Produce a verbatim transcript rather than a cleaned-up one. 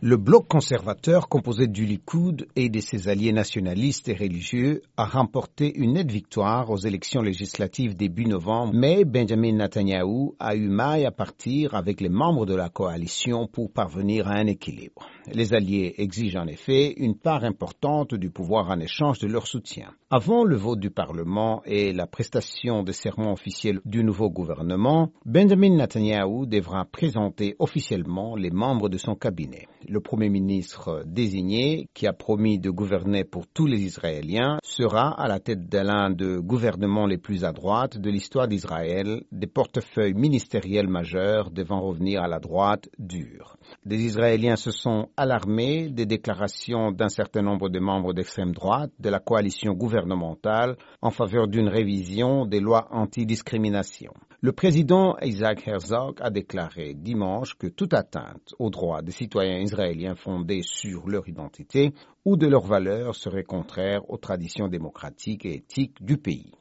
Le bloc conservateur composé du Likoud et de ses alliés nationalistes et religieux a remporté une nette victoire aux élections législatives début novembre, mais Benjamin Netanyahou a eu maille à partir avec les membres de la coalition pour parvenir à un équilibre. Les alliés exigent en effet une part importante du pouvoir en échange de leur soutien. Avant le vote du Parlement et la prestation de serment officiel du nouveau gouvernement, Benjamin Netanyahou devra présenter officiellement les membres de son cabinet. Le Premier ministre désigné, qui a promis de gouverner pour tous les Israéliens, sera à la tête de l'un des gouvernements les plus à droite de l'histoire d'Israël, des portefeuilles ministériels majeurs devant revenir à la droite dure. Des Israéliens se sont alarmés des déclarations d'un certain nombre de membres d'extrême droite de la coalition gouvernementale en faveur d'une révision des lois antidiscrimination. Le président Isaac Herzog a déclaré dimanche que toute atteinte aux droits des citoyens israéliens fondés sur leur identité ou de leurs valeurs serait contraire aux traditions démocratiques et éthiques du pays.